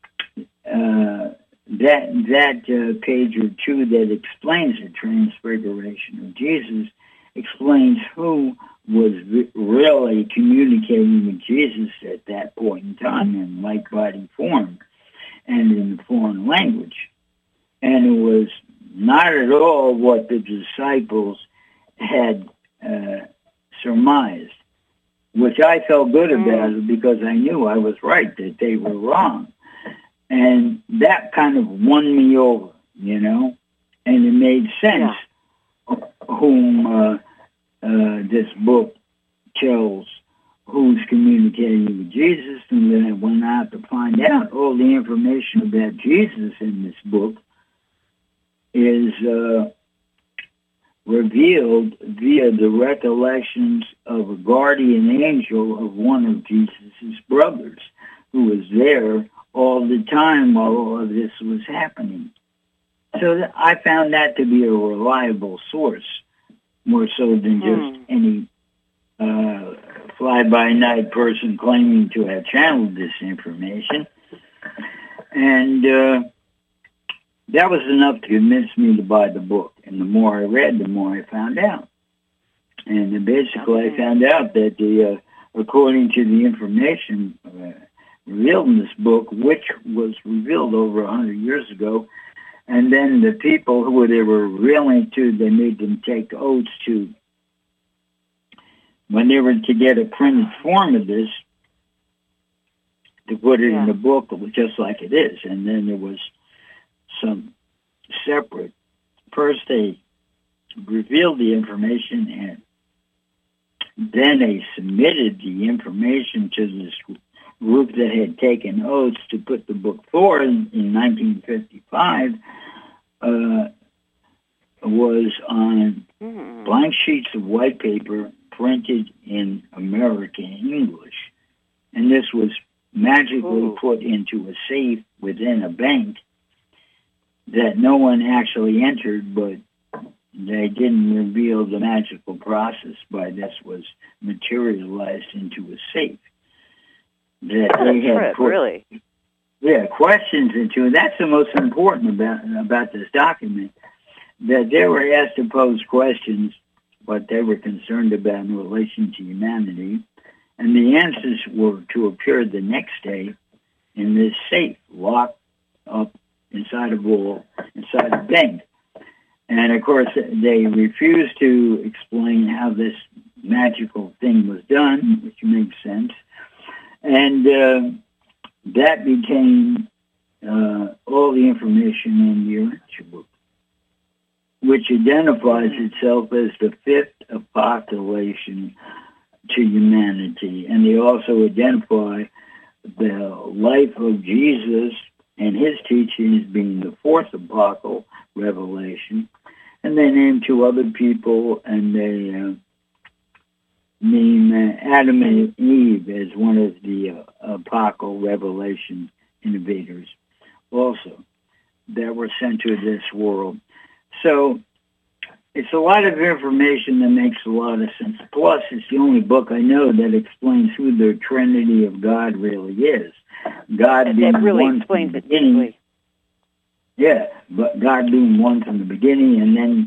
that page or 2 that explains the Transfiguration of Jesus explains who was really communicating with Jesus at that point in time in light body form and in the foreign language. And it was not at all what the disciples had surmised, which I felt good about because I knew I was right, that they were wrong. And that kind of won me over, and it made sense whom this book tells who's communicating with Jesus. And then I went out to find out all the information about Jesus in this book is revealed via the recollections of a guardian angel of one of Jesus' brothers, who was there all the time while all of this was happening. So I found that to be a reliable source, more so than just any fly-by-night person claiming to have channeled this information. And that was enough to convince me to buy the book. And the more I read, the more I found out. And then basically I found out that according to the information revealed in this book, which was revealed over 100 years ago, and then the people who they were revealing to, they made them take oaths to, when they were to get a printed form of this, to put it in the book, it was just like it is. And then there was some separate, first they revealed the information, and then they submitted the information to this group that had taken oaths to put the book forward in 1955, was on blank sheets of white paper printed in American English. And this was magically put into a safe within a bank that no one actually entered, but they didn't reveal the magical process by this was materialized into a safe. That they had put, really? Yeah, questions into. That's the most important about this document, that they were asked to pose questions, what they were concerned about in relation to humanity, and the answers were to appear the next day in this safe, locked up inside a vault, inside a bank. And, of course, they refused to explain how this magical thing was done, which makes sense. And that became all the information in the Urantia book, which identifies itself as the fifth apocalypse to humanity. And they also identify the life of Jesus and his teachings being the fourth apocalypse, Revelation. And they name two other people, and they name Adam and Eve as one of the apocalypse Revelation innovators also that were sent to this world. So it's a lot of information that makes a lot of sense. Plus, it's the only book I know that explains who the Trinity of God really is. God being really one explains from the it beginning. deeply. Yeah, but God being one from the beginning, and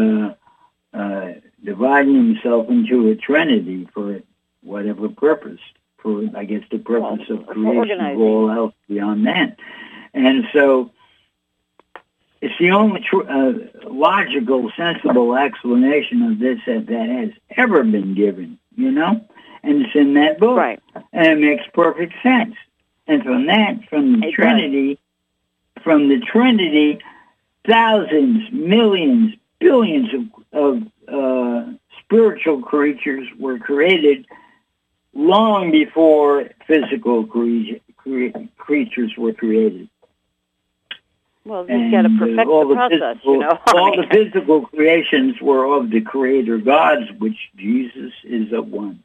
then dividing himself into a Trinity for whatever purpose, for, I guess, the purpose of creation of all else beyond that. And so it's the only logical, sensible explanation of this that has ever been given, you know? And it's in that book. Right. And it makes perfect sense. And from the Trinity, thousands, millions, billions of spiritual creatures were created long before physical creatures were created. Well, you've got to perfect the process, you know. All the physical creations were of the Creator gods, which Jesus is of one.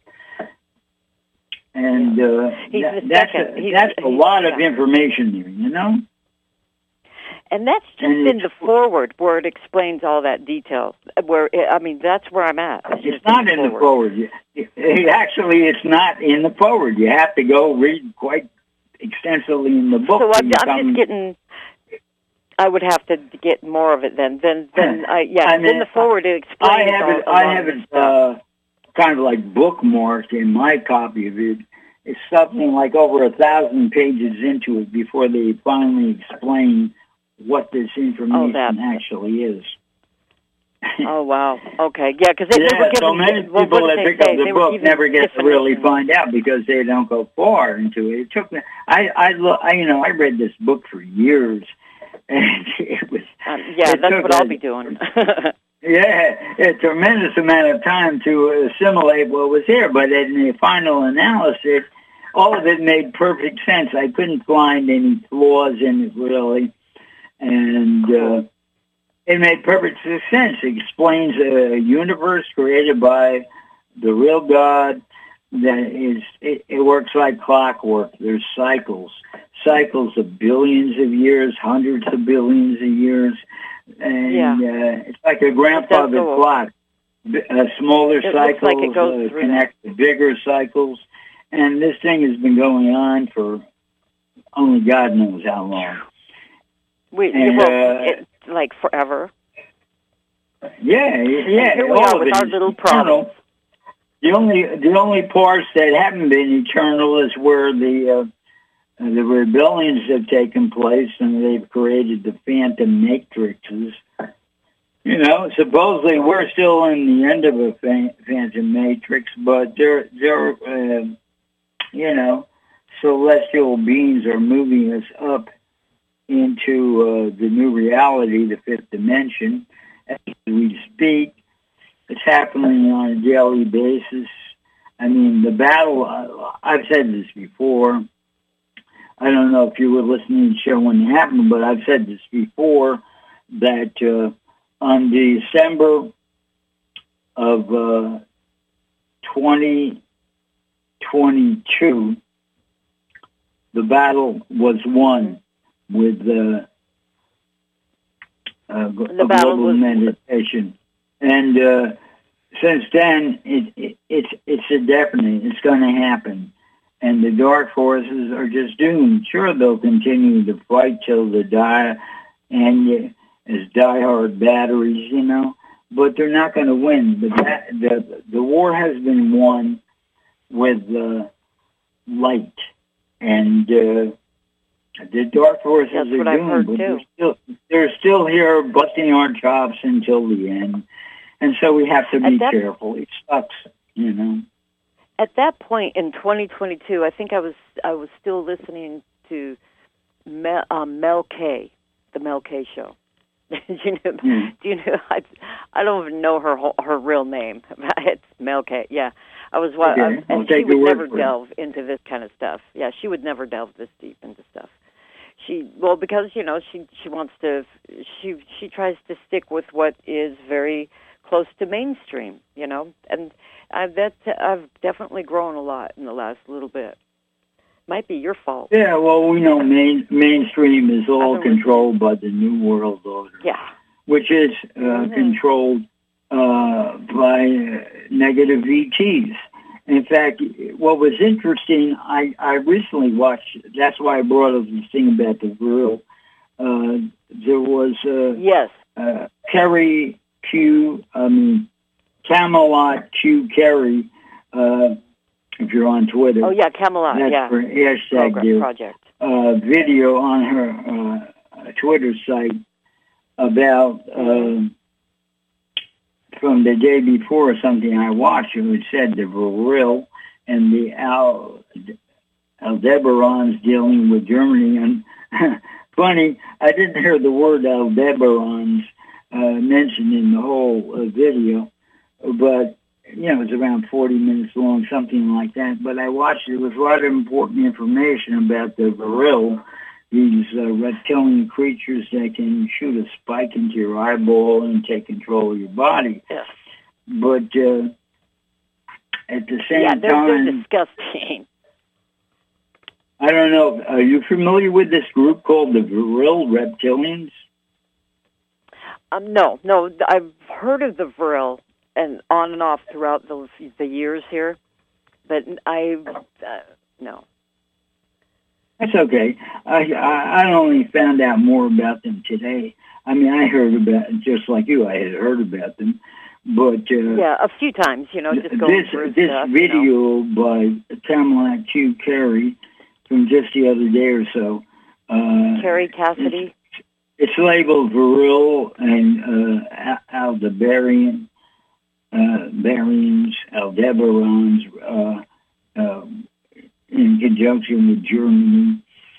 And that's a lot of information there, you know? And that's just in the forward where it explains all that detail. That's where I'm at. It's not in the forward. Actually, it's not in the forward. You have to go read quite extensively in the book. So I'm just getting... I would have to get more of it then. Then the forward it explains. I have it kind of like bookmarked in my copy of it. It's something like over 1,000 pages into it before they finally explain what this information actually is. Oh wow! Okay, yeah, because so many people that pick up the book never get to really find out because they don't go far into it. It took me. I read this book for years. And it was. That's what I'll be doing. A tremendous amount of time to assimilate what was here, but in the final analysis, all of it made perfect sense. I couldn't find any flaws in it really, and It made perfect sense. It explains a universe created by the real God that is, it works like clockwork. There's cycles of billions of years, hundreds of billions of years. And it's like a grandfather clock. Smaller cycles connect to bigger cycles. And this thing has been going on for only God knows how long. It's like forever. Yeah. Here we are with our little problems. The only parts that haven't been eternal is where the rebellions have taken place, and they've created the phantom matrices. You know, supposedly we're still in the end of a phantom matrix, but they're celestial beings are moving us up into the new reality, the fifth dimension, as we speak. It's happening on a daily basis. I mean, the battle, I've said this before. I don't know if you were listening to the show when it happened, but I've said this before, that on December of 2022, the battle was won with global meditation. And since then, it's a definite. It's going to happen. And the dark forces are just doomed. Sure, they'll continue to fight till they die, and as diehard batteries, you know, but they're not going to win. The war has been won with light, and the dark forces are doomed. But they're still here, busting our chops until the end. And so we have to be careful. It sucks, you know. At that point in 2022, I think I was still listening to Mel K, the Mel K Show. Do you know? I don't even know her real name. It's Mel K. Yeah, I was. Okay. And she would never delve into this kind of stuff. Yeah, she would never delve this deep into stuff. Because you know she wants to. She tries to stick with what is very close to mainstream. You know, and I've definitely grown a lot in the last little bit. Might be your fault. Yeah, well, we know mainstream is all controlled by the New World Order. Yeah. Which is controlled by negative ETs. In fact, what was interesting, I recently watched, that's why I brought up this thing about the Vril. There was Camelot Q Carey, if you're on Twitter. Oh, yeah, Camelot, that's for hashtag project. Video on her Twitter site about, from the day before, something I watched, it said the Vril and the Aldebarans dealing with Germany. And funny, I didn't hear the word Aldebarans mentioned in the whole video, but you know, it was around 40 minutes long, something like that. But I watched it. It was a lot of important information about the Vril, these reptilian creatures that can shoot a spike into your eyeball and take control of your body. Yeah. But at the same time... they're disgusting. I don't know. Are you familiar with this group called the Vril Reptilians? No. I've heard of the Vril and on and off throughout the years here, but no. That's okay. I only found out more about them today. I mean, I heard about it just like you. I had heard about them, but a few times, you know, just going through this stuff, video by Camelot Q Carey from just the other day or so. Carrie Cassidy. It's labeled Vril and Aldebarans, Aldebarans, in conjunction with Germany.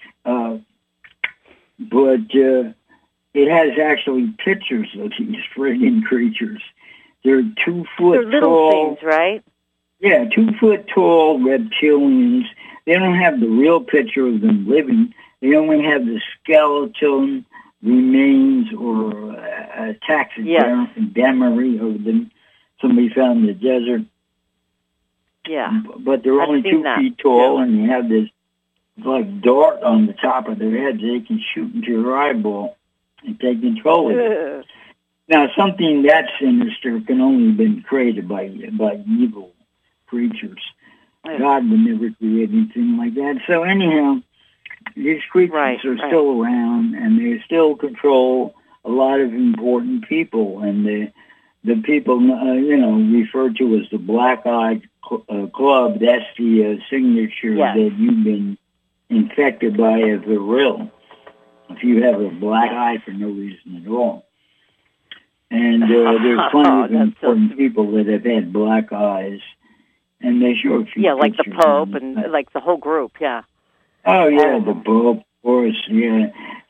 But it has actually pictures of these friggin' creatures. They're 2 foot They're little tall. things, right? Yeah, 2 foot tall reptilians. They don't have the real picture of them living. They only have the skeleton, remains or taxidermy of them. Somebody found in the desert. Yeah. But they're only 2 feet tall, and they have this like dart on the top of their heads. They can shoot into your eyeball and take control of it. Now, something that sinister can only have been created by evil creatures. God would never create anything like that. So anyhow, these creatures are still around, and they still control a lot of important people. And the people, referred to as the Black Eye Club, that's the signature that you've been infected by a viril. If you have a black eye for no reason at all. And there's plenty of important people that have had black eyes. And they show a few like the Pope and like the whole group, Oh, yeah, the Pope, of course, yeah.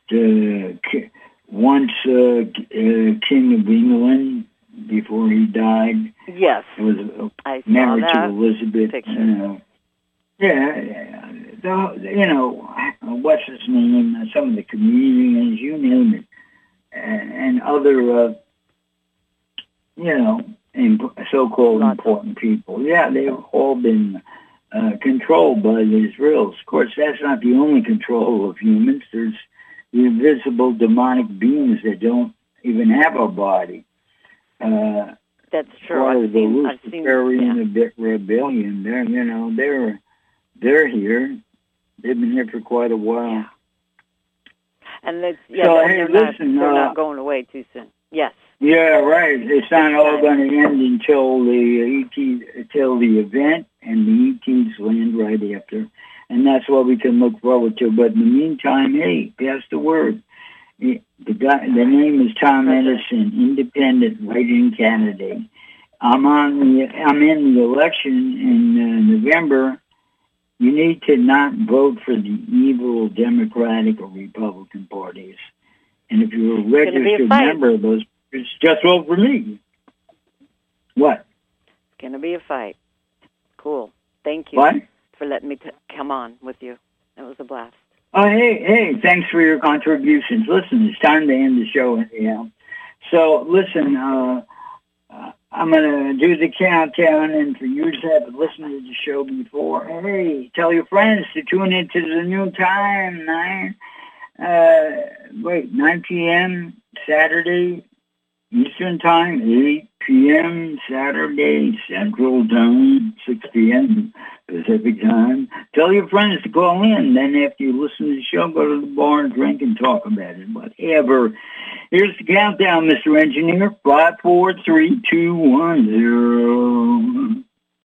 Once King of England, before he died. Yes. Was married to Elizabeth. What's his name? Some of the comedians, you name it. And other, so-called important people. Yeah, they've all been controlled by the Israelis. Of course, that's not the only control of humans. There's the invisible demonic beings that don't even have a body. That's true. I've seen the rebellion. They're here. They've been here for quite a while. Yeah. And they're not going away too soon. Yes. Yeah, right. It's not all going to end until the event, and the ETs land right after. And that's what we can look forward to. But in the meantime, hey, pass the word. The name is Tom Edison, independent writing candidate. I'm in the election in November. You need to not vote for the evil Democratic or Republican parties. And if you're a registered member of those, just vote for me. What? It's going to be a fight. Cool. Thank you for letting me come on with you. It was a blast. Oh, hey, thanks for your contributions. Listen, it's time to end the show anyhow. So, listen, I'm going to do the countdown, and for you to have listened to the show before, hey, tell your friends to tune into the new time, 9 p.m. Saturday, Eastern Time, 8 p.m. Saturday, Central Time, 6 p.m. Pacific Time. Tell your friends to call in. Then after you listen to the show, go to the bar and drink and talk about it. Whatever. Here's the countdown, Mr. Engineer. 5, 4, 3, 2, 1, 0.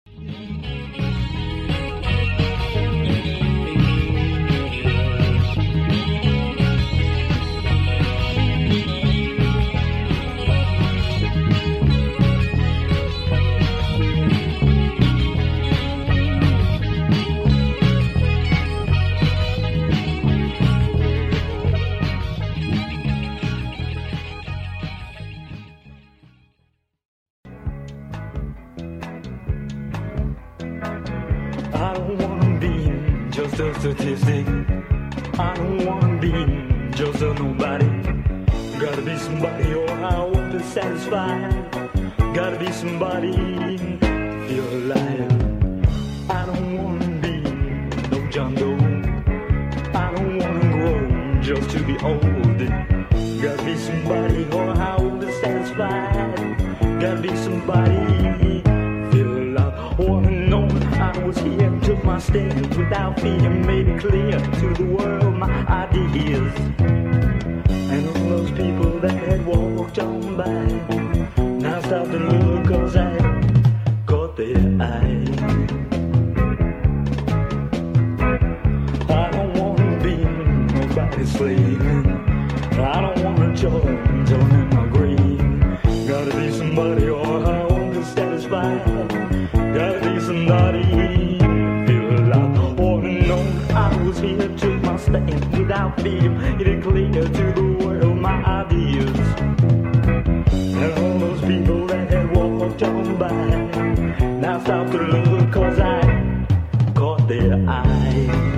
I don't wanna be just a statistic. I don't wanna be just a nobody. Gotta be somebody or I won't be satisfied. Gotta be somebody to feel alive. I don't wanna be no John Doe. I don't wanna grow just to be old. Gotta be somebody or I won't be satisfied. Gotta be somebody feel alive. Wanna know I was here, took my stand without fear, made it clear to the world my ideas. And all those people that had walked on by, now stop to look, cause I caught their eye. I don't wanna be nobody's slave. I don't wanna join in my grave. Gotta be somebody or I won't be satisfied. Gotta be somebody feel alive. Wanna know I was here, took my stand without fear, made it clear to the world my ideas. And all those people that had walked on by, now stop to look, cause I caught their eye.